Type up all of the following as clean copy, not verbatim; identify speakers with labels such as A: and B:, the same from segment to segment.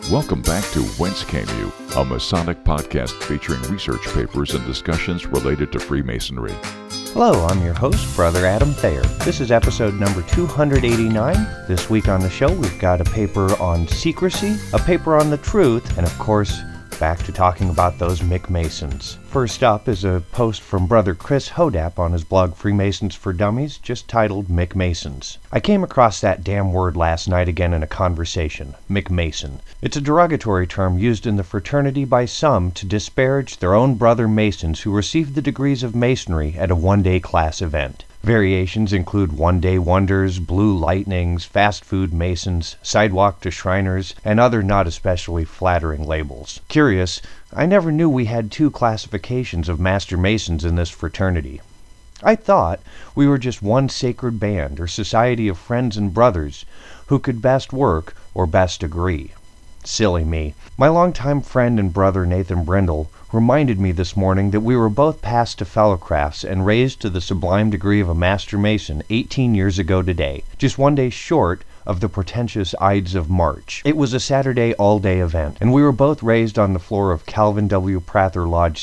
A: Welcome back to Whence Came You, a Masonic podcast featuring research papers and discussions related to Freemasonry.
B: Hello, I'm your host, Brother Adam Thayer. This is episode number 289. This week on the show, we've got a paper on secrecy, a paper on the truth, and of course, back to talking about those McMasons. First up is a post from Brother Chris Hodap on his blog Freemasons for Dummies, just titled McMasons. I came across that damn word last night again in a conversation, McMason. It's a derogatory term used in the fraternity by some to disparage their own brother Masons who received the degrees of Masonry at a one-day class event. Variations include one-day wonders, blue lightnings, fast food Masons, sidewalk to Shriners, and other not especially flattering labels. Curious, I never knew we had two classifications of Master Masons in this fraternity. I thought we were just one sacred band or society of friends and brothers who could best work or best agree. Silly me. My longtime friend and brother Nathan Brindle reminded me this morning that we were both passed to fellowcrafts and raised to the sublime degree of a Master Mason 18 years ago today, just one day short of the pretentious Ides of March. It was a Saturday all-day event, and we were both raised on the floor of Calvin W. Prather Lodge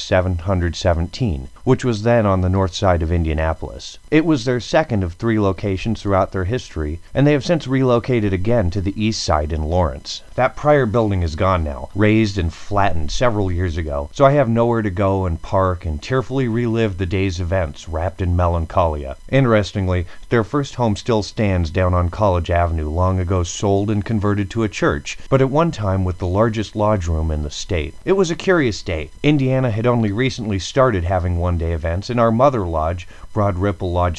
B: 717, which was then on the north side of Indianapolis. It was their second of 3 locations throughout their history, and they have since relocated again to the east side in Lawrence. That prior building is gone now, razed and flattened several years ago, so I have nowhere to go and park and tearfully relive the day's events wrapped in melancholia. Interestingly, their first home still stands down on College Avenue, long ago sold and converted to a church, but at one time with the largest lodge room in the state. It was a curious day. Indiana had only recently started having one-day events, and our mother lodge, Broad Ripple Lodge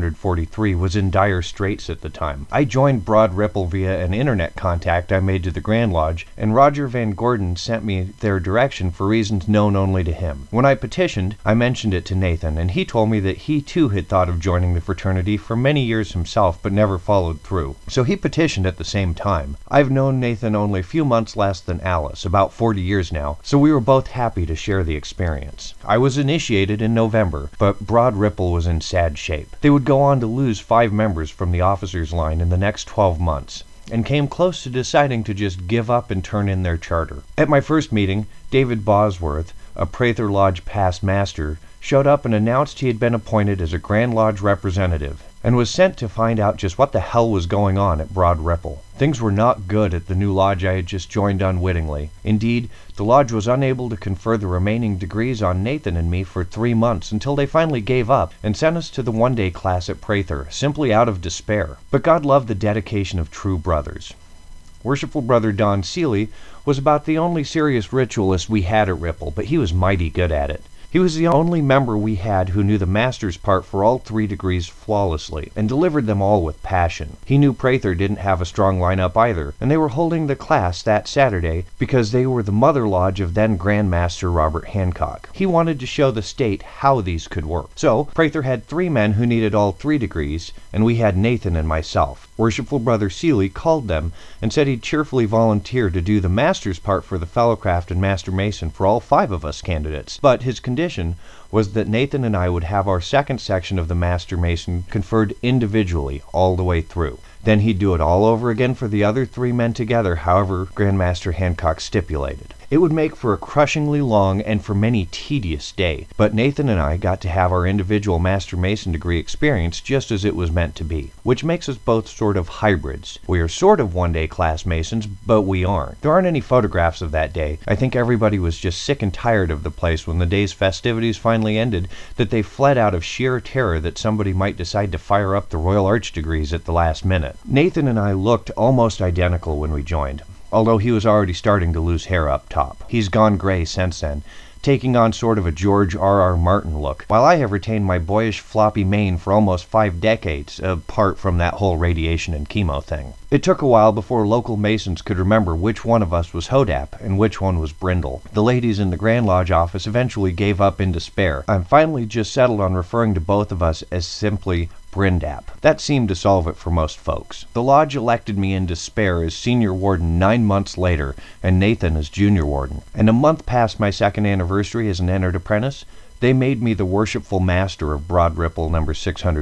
B: 643, was in dire straits at the time. I joined Broad Ripple via an internet contact I made to the Grand Lodge, and Roger Van Gordon sent me their direction for reasons known only to him. When I petitioned, I mentioned it to Nathan, and he told me that he too had thought of joining the fraternity for many years himself, but never followed through. So he petitioned at the same time. I've known Nathan only a few months less than Alice, about 40 years now, so we were both happy to share the experience. I was initiated in November, but Broad Ripple was in sad shape. They would go on to lose 5 members from the officers' line in the next 12 months, and came close to deciding to just give up and turn in their charter. At my first meeting, David Bosworth, a Prather Lodge past master, showed up and announced he had been appointed as a Grand Lodge representative, and was sent to find out just what the hell was going on at Broad Ripple. Things were not good at the new lodge I had just joined unwittingly. Indeed, the lodge was unable to confer the remaining degrees on Nathan and me for 3 months until they finally gave up and sent us to the one-day class at Prather, simply out of despair. But God loved the dedication of true brothers. Worshipful Brother Don Seeley was about the only serious ritualist we had at Ripple, but he was mighty good at it. He was the only member we had who knew the master's part for all 3 degrees flawlessly, and delivered them all with passion. He knew Prather didn't have a strong lineup either, and they were holding the class that Saturday because they were the mother lodge of then Grand Master Robert Hancock. He wanted to show the state how these could work. So, Prather had 3 men who needed all 3 degrees, and we had Nathan and myself. Worshipful Brother Seeley called them and said he'd cheerfully volunteer to do the master's part for the Fellowcraft and Master Mason for all 5 of us candidates, but his condition was that Nathan and I would have our second section of the Master Mason conferred individually all the way through. Then he'd do it all over again for the other 3 men together, however Grandmaster Hancock stipulated. It would make for a crushingly long and for many tedious day, but Nathan and I got to have our individual Master Mason degree experience just as it was meant to be, which makes us both sort of hybrids. We are sort of one-day class Masons, but we aren't. There aren't any photographs of that day. I think everybody was just sick and tired of the place when the day's festivities finally ended, that they fled out of sheer terror that somebody might decide to fire up the Royal Arch degrees at the last minute. Nathan and I looked almost identical when we joined, although he was already starting to lose hair up top. He's gone gray since then, taking on sort of a George R.R. Martin look, while I have retained my boyish floppy mane for almost 5 decades, apart from that whole radiation and chemo thing. It took a while before local Masons could remember which one of us was Hodap and which one was Brindle. The ladies in the Grand Lodge office eventually gave up in despair. I'm finally just settled on referring to both of us as simply Brindap. That seemed to solve it for most folks. The lodge elected me in despair as senior warden 9 months later, and Nathan as junior warden. And a month past my second anniversary as an entered apprentice, they made me the worshipful master of Broad Ripple number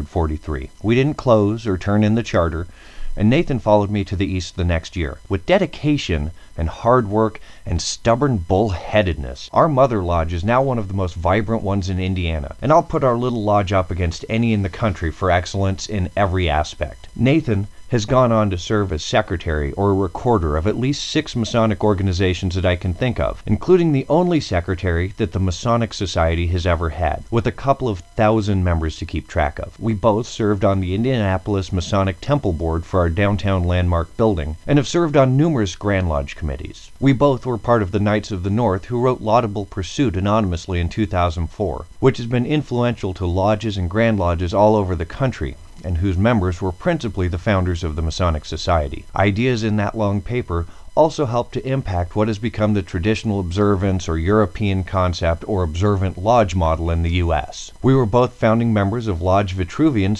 B: 643. We didn't close or turn in the charter, and Nathan followed me to the east the next year. With dedication and hard work and stubborn bullheadedness. Our Mother Lodge is now one of the most vibrant ones in Indiana, and I'll put our little lodge up against any in the country for excellence in every aspect. Nathan has gone on to serve as secretary or recorder of at least 6 Masonic organizations that I can think of, including the only secretary that the Masonic Society has ever had, with a couple of thousand members to keep track of. We both served on the Indianapolis Masonic Temple Board for our downtown landmark building, and have served on numerous Grand Lodge committees. We both were part of the Knights of the North, who wrote Laudable Pursuit anonymously in 2004, which has been influential to lodges and Grand Lodges all over the country, and whose members were principally the founders of the Masonic Society. Ideas in that long paper also helped to impact what has become the traditional observance or European concept or observant lodge model in the U.S. We were both founding members of Lodge Vitruvian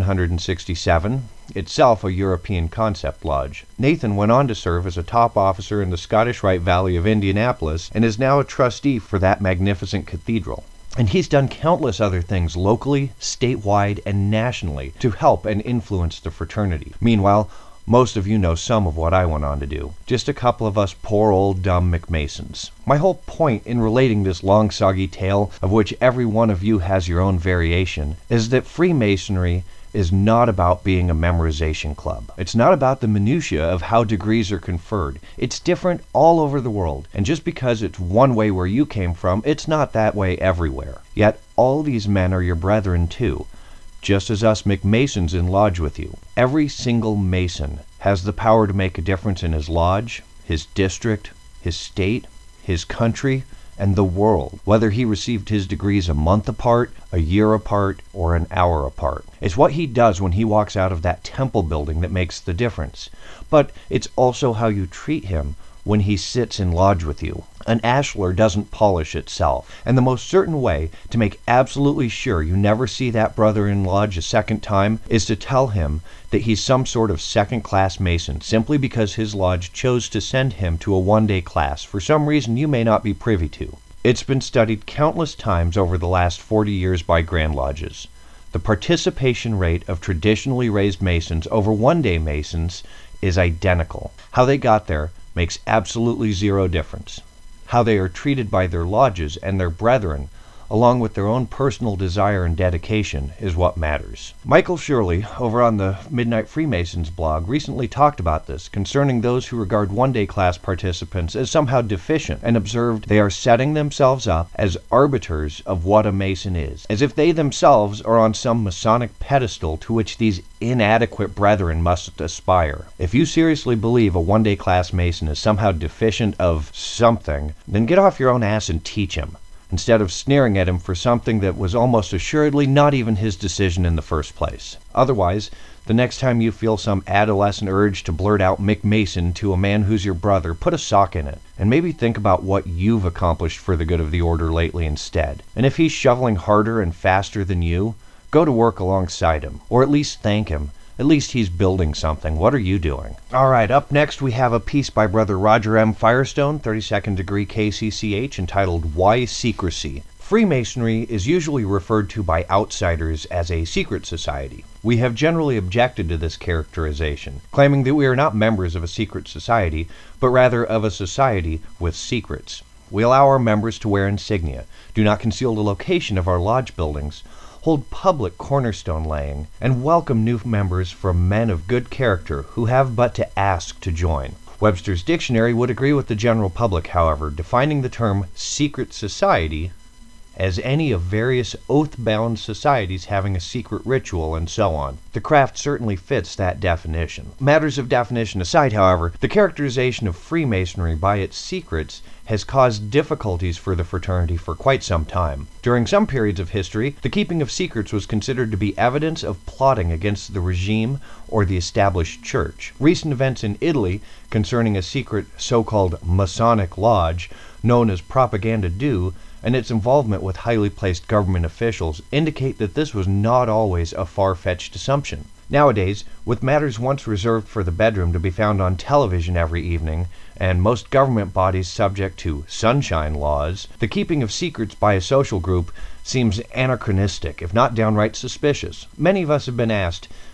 B: 767, itself a European concept lodge. Nathan went on to serve as a top officer in the Scottish Rite Valley of Indianapolis and is now a trustee for that magnificent cathedral. And he's done countless other things locally, statewide, and nationally to help and influence the fraternity. Meanwhile, most of you know some of what I went on to do. Just a couple of us poor old dumb McMasons. My whole point in relating this long soggy tale, of which every one of you has your own variation, is that Freemasonry is not about being a memorization club. It's not about the minutiae of how degrees are conferred. It's different all over the world, and just because it's one way where you came from, it's not that way everywhere. Yet all these men are your brethren too, just as us McMasons in lodge with you. Every single Mason has the power to make a difference in his lodge, his district, his state, his country, and the world, whether he received his degrees a month apart, a year apart, or an hour apart. It's what he does when he walks out of that temple building that makes the difference. But it's also how you treat him when he sits in lodge with you. An ashlar doesn't polish itself, and the most certain way to make absolutely sure you never see that brother in lodge a second time is to tell him that he's some sort of second-class Mason simply because his lodge chose to send him to a one-day class for some reason you may not be privy to. It's been studied countless times over the last 40 years by Grand Lodges. The participation rate of traditionally raised Masons over one-day Masons is identical. How they got there makes absolutely zero difference. How they are treated by their lodges and their brethren, along with their own personal desire and dedication, is what matters. Michael Shirley, over on the Midnight Freemasons blog, recently talked about this concerning those who regard one-day class participants as somehow deficient, and observed they are setting themselves up as arbiters of what a Mason is, as if they themselves are on some Masonic pedestal to which these inadequate brethren must aspire. If you seriously believe a one-day class Mason is somehow deficient of something, then get off your own ass and teach him, instead of sneering at him for something that was almost assuredly not even his decision in the first place. Otherwise, the next time you feel some adolescent urge to blurt out McMason to a man who's your brother, put a sock in it, and maybe think about what you've accomplished for the good of the order lately instead. And if he's shoveling harder and faster than you, go to work alongside him, or at least thank him. At least he's building something. What are you doing? All right, up next we have a piece by Brother Roger M. Firestone, 32nd degree KCCH, entitled Why Secrecy? Freemasonry is usually referred to by outsiders as a secret society. We have generally objected to this characterization, claiming that we are not members of a secret society, but rather of a society with secrets. We allow our members to wear insignia, do not conceal the location of our lodge buildings, hold public cornerstone laying, and welcome new members from men of good character who have but to ask to join. Webster's Dictionary would agree with the general public, however, defining the term secret society as any of various oath-bound societies having a secret ritual and so on. The craft certainly fits that definition. Matters of definition aside, however, the characterization of Freemasonry by its secrets has caused difficulties for the fraternity for quite some time. During some periods of history, the keeping of secrets was considered to be evidence of plotting against the regime or the established church. Recent events in Italy concerning a secret so-called Masonic lodge known as Propaganda Due and its involvement with highly placed government officials indicate that this was not always a far-fetched assumption. Nowadays, with matters once reserved for the bedroom to be found on television every evening, and most government bodies subject to sunshine laws, the keeping of secrets by a social group seems anachronistic, if not downright suspicious. Many of us have been asked,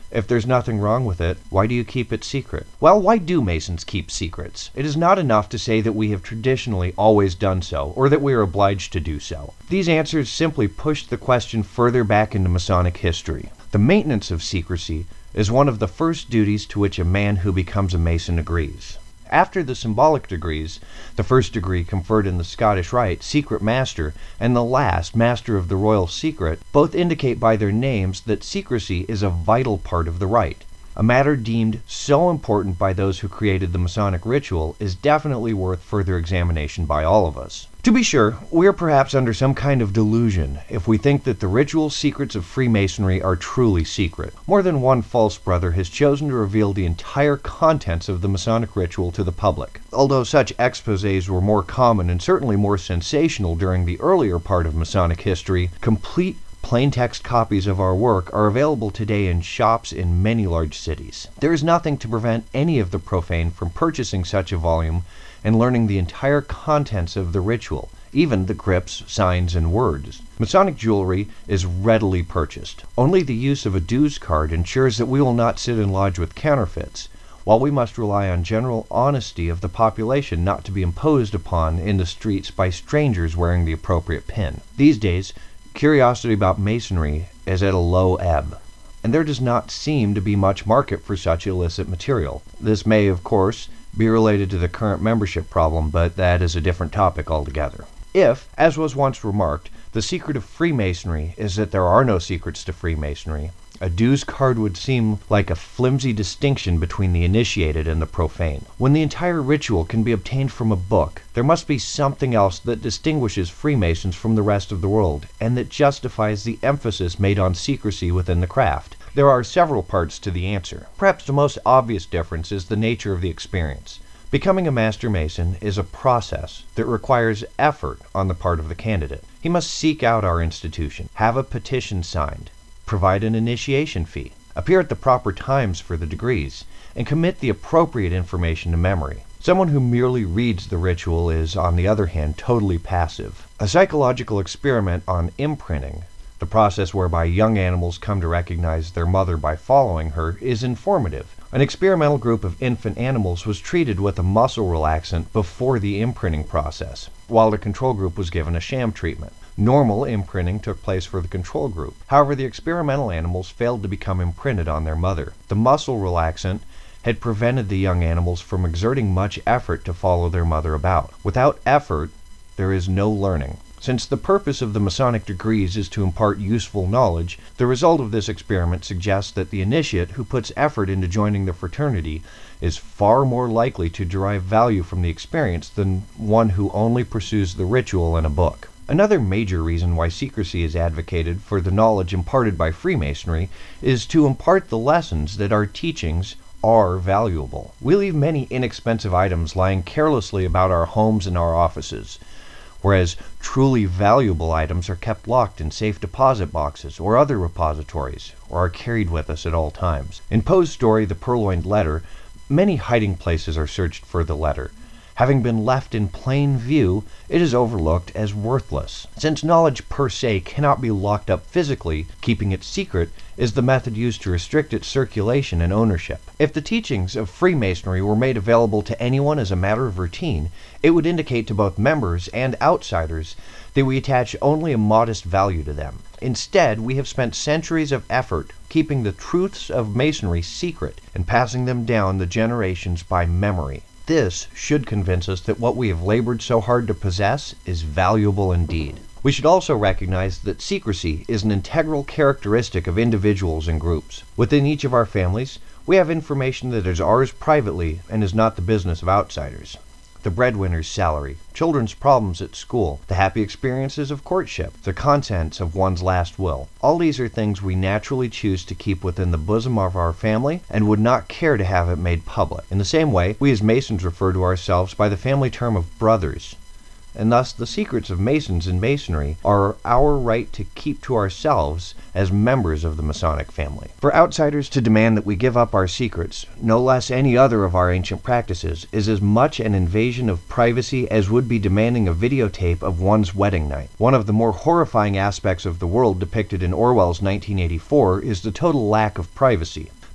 B: If there's nothing wrong with it, why do you keep it secret? Well, why do Masons keep secrets? It is not enough to say that we have traditionally always done so, or that we are obliged to do so. These answers simply push the question further back into Masonic history. The maintenance of secrecy is one of the first duties to which a man who becomes a Mason agrees. After the symbolic degrees, the first degree conferred in the Scottish Rite, Secret Master, and the last, Master of the Royal Secret, both indicate by their names that secrecy is a vital part of the rite. A matter deemed so important by those who created the Masonic ritual is definitely worth further examination by all of us. To be sure, we are perhaps under some kind of delusion if we think that the ritual secrets of Freemasonry are truly secret. More than one false brother has chosen to reveal the entire contents of the Masonic ritual to the public. Although such exposés were more common and certainly more sensational during the earlier part of Masonic history, complete plain text copies of our work are available today in shops in many large cities. There is nothing to prevent any of the profane from purchasing such a volume and learning the entire contents of the ritual, even the crypts, signs, and words. Masonic jewelry is readily purchased. Only the use of a dues card ensures that we will not sit and lodge with counterfeits, while we must rely on general honesty of the population not to be imposed upon in the streets by strangers wearing the appropriate pin. These days, curiosity about Masonry is at a low ebb, and there does not seem to be much market for such illicit material. This may, of course, be related to the current membership problem, but that is a different topic altogether. If, as was once remarked, the secret of Freemasonry is that there are no secrets to Freemasonry, a dues card would seem like a flimsy distinction between the initiated and the profane. When the entire ritual can be obtained from a book, there must be something else that distinguishes Freemasons from the rest of the world, and that justifies the emphasis made on secrecy within the craft. There are several parts to the answer. Perhaps the most obvious difference is the nature of the experience. Becoming a Master Mason is a process that requires effort on the part of the candidate. He must seek out our institution, have a petition signed, provide an initiation fee, appear at the proper times for the degrees, and commit the appropriate information to memory. Someone who merely reads the ritual is, on the other hand, totally passive. A psychological experiment on imprinting, the process whereby young animals come to recognize their mother by following her, is informative. An experimental group of infant animals was treated with a muscle relaxant before the imprinting process, while the control group was given a sham treatment. Normal imprinting took place for the control group. However, the experimental animals failed to become imprinted on their mother. The muscle relaxant had prevented the young animals from exerting much effort to follow their mother about. Without effort, there is no learning. Since the purpose of the Masonic degrees is to impart useful knowledge, the result of this experiment suggests that the initiate who puts effort into joining the fraternity is far more likely to derive value from the experience than one who only pursues the ritual in a book. Another major reason why secrecy is advocated for the knowledge imparted by Freemasonry is to impart the lessons that our teachings are valuable. We leave many inexpensive items lying carelessly about our homes and our offices, whereas truly valuable items are kept locked in safe deposit boxes or other repositories, or are carried with us at all times. In Poe's story, The Purloined Letter, many hiding places are searched for the letter. Having been left in plain view, it is overlooked as worthless. Since knowledge per se cannot be locked up physically, keeping it secret is the method used to restrict its circulation and ownership. If the teachings of Freemasonry were made available to anyone as a matter of routine, it would indicate to both members and outsiders that we attach only a modest value to them. Instead, we have spent centuries of effort keeping the truths of Masonry secret and passing them down the generations by memory. This should convince us that what we have labored so hard to possess is valuable indeed. We should also recognize that secrecy is an integral characteristic of individuals and groups. Within each of our families, we have information that is ours privately and is not the business of outsiders. The breadwinner's salary, children's problems at school, the happy experiences of courtship, the contents of one's last will. All these are things we naturally choose to keep within the bosom of our family and would not care to have it made public. In the same way, we as Masons refer to ourselves by the family term of brothers, and thus the secrets of Masons and Masonry are our right to keep to ourselves as members of the Masonic family. For outsiders to demand that we give up our secrets, no less any other of our ancient practices, is as much an invasion of privacy as would be demanding a videotape of one's wedding night. One of the more horrifying aspects of the world depicted in Orwell's 1984 is the total lack of privacy.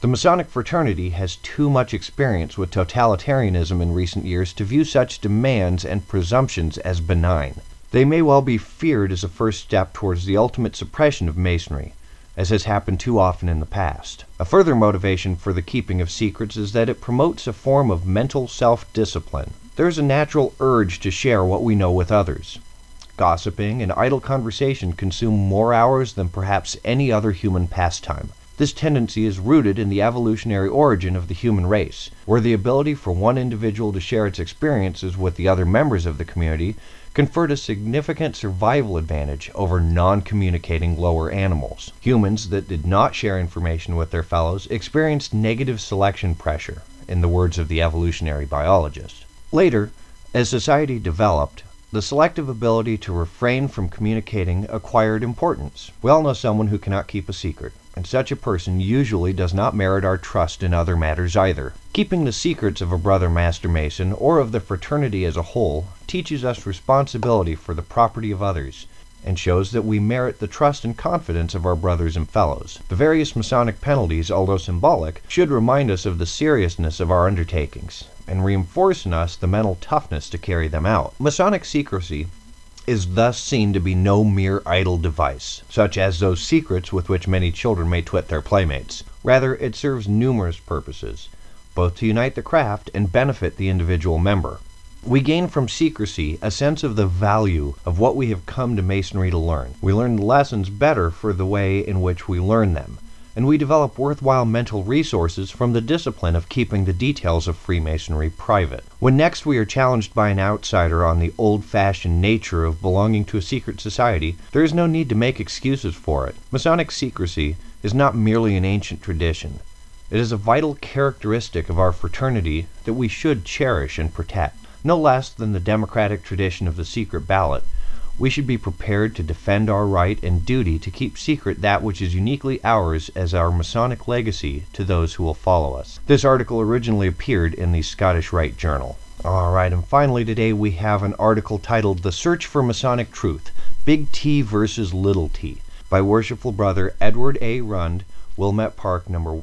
B: The Masonic fraternity has too much experience with totalitarianism in recent years to view such demands and presumptions as benign. They may well be feared as a first step towards the ultimate suppression of Masonry, as has happened too often in the past. A further motivation for the keeping of secrets is that it promotes a form of mental self-discipline. There is a natural urge to share what we know with others. Gossiping and idle conversation consume more hours than perhaps any other human pastime. This tendency is rooted in the evolutionary origin of the human race, where the ability for one individual to share its experiences with the other members of the community conferred a significant survival advantage over non-communicating lower animals. Humans that did not share information with their fellows experienced negative selection pressure, in the words of the evolutionary biologist. Later, as society developed, the selective ability to refrain from communicating acquired importance. We all know someone who cannot keep a secret, and such a person usually does not merit our trust in other matters either. Keeping the secrets of a brother Master Mason, or of the fraternity as a whole, teaches us responsibility for the property of others, and shows that we merit the trust and confidence of our brothers and fellows. The various Masonic penalties, although symbolic, should remind us of the seriousness of our undertakings, and reinforce in us the mental toughness to carry them out. Masonic secrecy is thus seen to be no mere idle device, such as those secrets with which many children may twit their playmates. Rather, it serves numerous purposes, both to unite the craft and benefit the individual member. We gain from secrecy a sense of the value of what we have come to Masonry to learn. We learn the lessons better for the way in which we learn them, and we develop worthwhile mental resources from the discipline of keeping the details of Freemasonry private. When next we are challenged by an outsider on the old-fashioned nature of belonging to a secret society, there is no need to make excuses for it. Masonic secrecy is not merely an ancient tradition. It is a vital characteristic of our fraternity that we should cherish and protect. No less than the democratic tradition of the secret ballot, we should be prepared to defend our right and duty to keep secret that which is uniquely ours as our Masonic legacy to those who will follow us. This article originally appeared in the Scottish Rite Journal. Alright, and finally today we have an article titled The Search for Masonic Truth, Big T versus Little T, by Worshipful Brother Edward A. Rund, Wilmette Park, number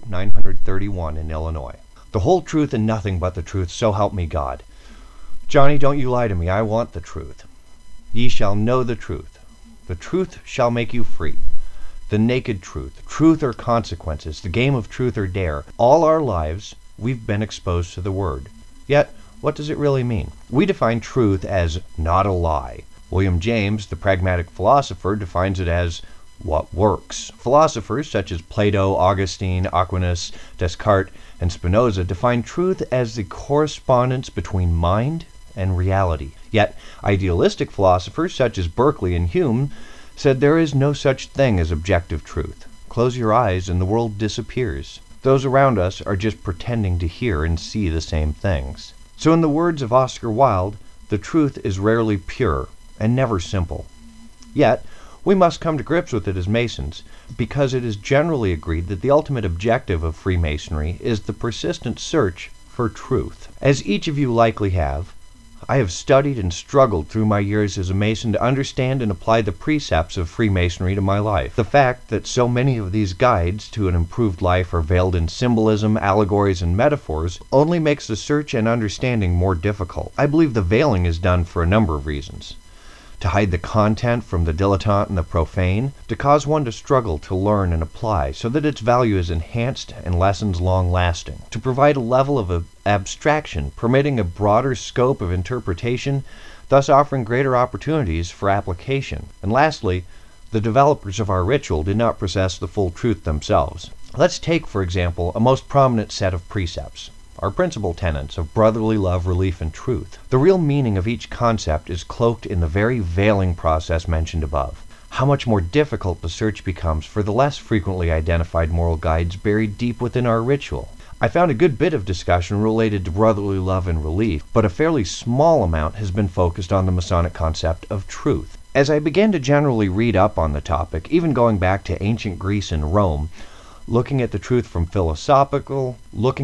B: 931 in Illinois. The whole truth and nothing but the truth, so help me God. Johnny, don't you lie to me, I want the truth. Ye shall know the truth. The truth shall make you free. The naked truth, truth or consequences, the game of truth or dare. All our lives, we've been exposed to the word. Yet, what does it really mean? We define truth as not a lie. William James, the pragmatic philosopher, defines it as what works. Philosophers such as Plato, Augustine, Aquinas, Descartes, and Spinoza define truth as the correspondence between mind and reality. Yet, idealistic philosophers such as Berkeley and Hume said there is no such thing as objective truth. Close your eyes and the world disappears. Those around us are just pretending to hear and see the same things. So in the words of Oscar Wilde, the truth is rarely pure and never simple. Yet, we must come to grips with it as Masons, because it is generally agreed that the ultimate objective of Freemasonry is the persistent search for truth. As each of you likely have, I have studied and struggled through my years as a Mason to understand and apply the precepts of Freemasonry to my life. The fact that so many of these guides to an improved life are veiled in symbolism, allegories, and metaphors only makes the search and understanding more difficult. I believe the veiling is done for a number of reasons. To hide the content from the dilettante and the profane, to cause one to struggle to learn and apply so that its value is enhanced and lessons long-lasting, to provide a level of abstraction permitting a broader scope of interpretation, thus offering greater opportunities for application. And lastly, the developers of our ritual did not possess the full truth themselves. Let's take, for example, a most prominent set of precepts. Our principal tenets of brotherly love, relief, and truth. The real meaning of each concept is cloaked in the very veiling process mentioned above. How much more difficult the search becomes for the less frequently identified moral guides buried deep within our ritual. I found a good bit of discussion related to brotherly love and relief, but a fairly small amount has been focused on the Masonic concept of truth. As I began to generally read up on the topic, even going back to ancient Greece and Rome, looking at the truth from philosophical,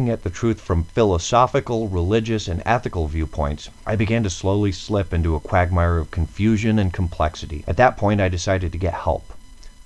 B: religious, and ethical viewpoints, I began to slowly slip into a quagmire of confusion and complexity. At that point, I decided to get help.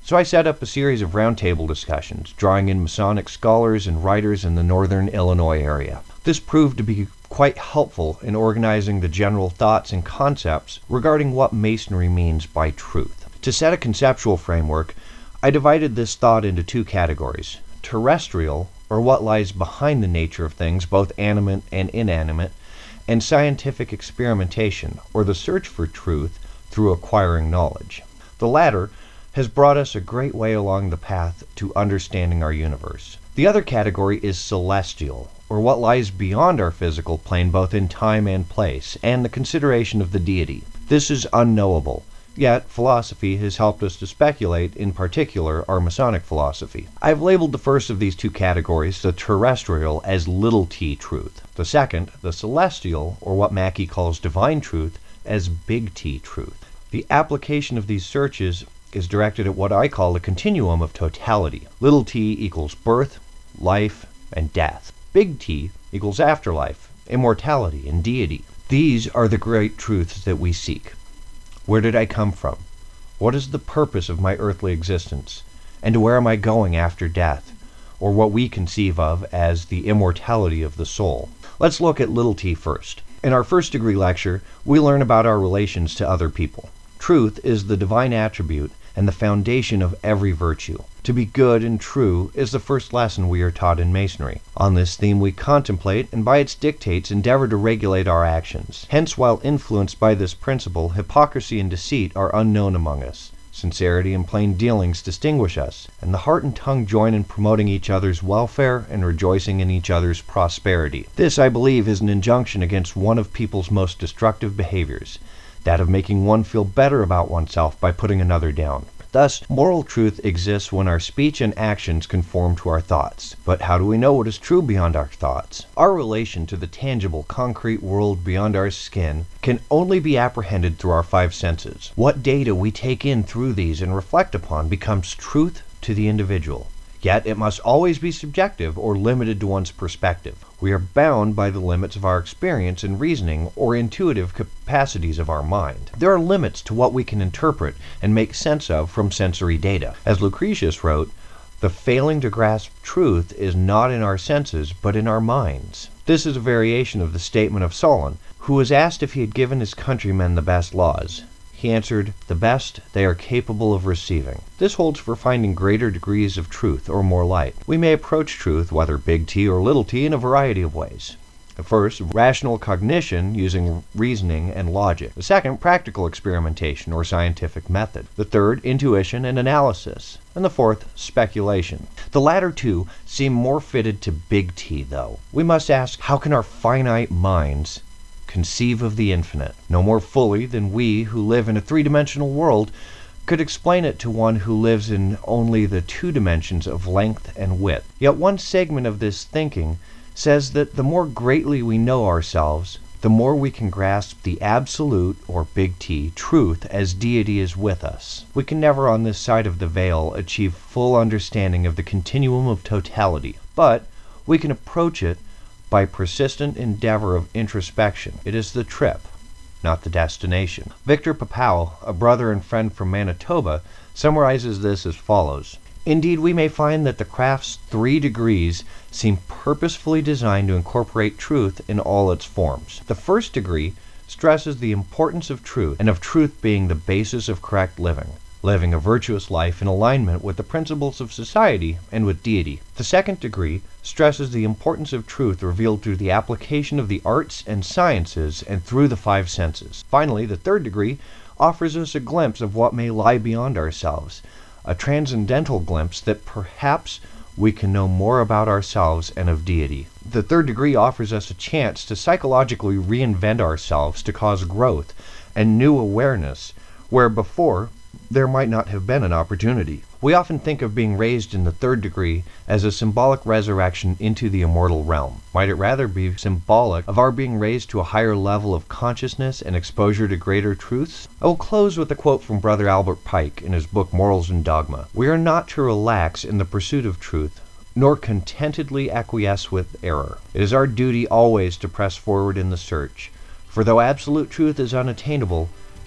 B: So I set up a series of roundtable discussions, drawing in Masonic scholars and writers in the northern Illinois area. This proved to be quite helpful in organizing the general thoughts and concepts regarding what Masonry means by truth. To set a conceptual framework, I divided this thought into two categories: terrestrial, or what lies behind the nature of things, both animate and inanimate, and scientific experimentation, or the search for truth through acquiring knowledge. The latter has brought us a great way along the path to understanding our universe. The other category is celestial, or what lies beyond our physical plane both in time and place, and the consideration of the deity. This is unknowable, yet philosophy has helped us to speculate, in particular our Masonic philosophy. I've labeled the first of these two categories, the terrestrial, as little t truth. The second, the celestial, or what Mackey calls divine truth, as big T truth. The application of these searches is directed at what I call the continuum of totality. Little t equals birth, life, and death. Big T equals afterlife, immortality, and deity. These are the great truths that we seek. Where did I come from? What is the purpose of my earthly existence? And where am I going after death, or what we conceive of as the immortality of the soul? Let's look at little t first. In our first degree lecture, we learn about our relations to other people. Truth is the divine attribute and the foundation of every virtue. To be good and true is the first lesson we are taught in Masonry. On this theme we contemplate, and by its dictates endeavor to regulate our actions. Hence, while influenced by this principle, hypocrisy and deceit are unknown among us. Sincerity and plain dealings distinguish us, and the heart and tongue join in promoting each other's welfare and rejoicing in each other's prosperity. This, I believe, is an injunction against one of people's most destructive behaviors, that of making one feel better about oneself by putting another down. Thus, moral truth exists when our speech and actions conform to our thoughts. But how do we know what is true beyond our thoughts? Our relation to the tangible, concrete world beyond our skin can only be apprehended through our five senses. What data we take in through these and reflect upon becomes truth to the individual. Yet it must always be subjective or limited to one's perspective. We are bound by the limits of our experience and reasoning or intuitive capacities of our mind. There are limits to what we can interpret and make sense of from sensory data. As Lucretius wrote, the failing to grasp truth is not in our senses, but in our minds. This is a variation of the statement of Solon, who was asked if he had given his countrymen the best laws. He answered, "The best they are capable of receiving." This holds for finding greater degrees of truth or more light. We may approach truth, whether big T or little t, in a variety of ways. The first, rational cognition using reasoning and logic. The second, practical experimentation or scientific method. The third, intuition and analysis. And the fourth, speculation. The latter two seem more fitted to big T, though. We must ask, how can our finite minds conceive of the infinite, no more fully than we who live in a three-dimensional world could explain it to one who lives in only the two dimensions of length and width. Yet one segment of this thinking says that the more greatly we know ourselves, the more we can grasp the absolute, or big T, truth as deity is with us. We can never on this side of the veil achieve full understanding of the continuum of totality, but we can approach it by persistent endeavor of introspection. It is the trip, not the destination. Victor Papau, a brother and friend from Manitoba, summarizes this as follows. Indeed, we may find that the craft's 3 degrees seem purposefully designed to incorporate truth in all its forms. The first degree stresses the importance of truth, and of truth being the basis of correct living a virtuous life in alignment with the principles of society and with deity. The second degree stresses the importance of truth revealed through the application of the arts and sciences and through the 5 senses. Finally, the third degree offers us a glimpse of what may lie beyond ourselves, a transcendental glimpse that perhaps we can know more about ourselves and of deity. The third degree offers us a chance to psychologically reinvent ourselves to cause growth and new awareness, where before there might not have been an opportunity. We often think of being raised in the third degree as a symbolic resurrection into the immortal realm. Might it rather be symbolic of our being raised to a higher level of consciousness and exposure to greater truths? I will close with a quote from Brother Albert Pike in his book Morals and Dogma. We are not to relax in the pursuit of truth, nor contentedly acquiesce with error. It is our duty always to press forward in the search, for though absolute truth is unattainable,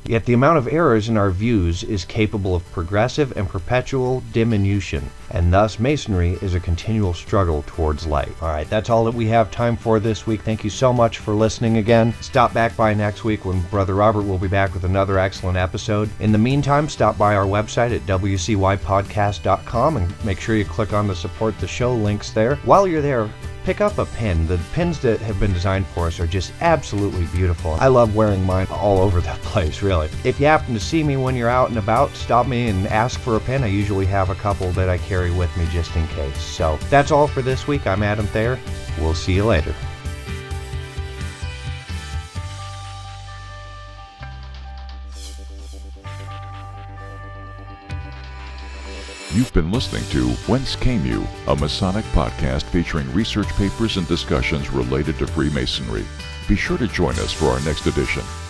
B: Yet the amount of errors in our views is capable of progressive and perpetual diminution, and thus Masonry is a continual struggle towards light. All right, that's all that we have time for this week. Thank you so much for listening again. Stop back by next week when Brother Robert will be back with another excellent episode. In the meantime, stop by our website at wcypodcast.com and make sure you click on the support the show links there. While you're there, pick up a pin. The pins that have been designed for us are just absolutely beautiful. I love wearing mine all over the place, really. If you happen to see me when you're out and about, stop me and ask for a pin. I usually have a couple that I carry with me just in case. So that's all for this week. I'm Adam Thayer. We'll see you later.
A: You've been listening to Whence Came You, a Masonic podcast featuring research papers and discussions related to Freemasonry. Be sure to join us for our next edition.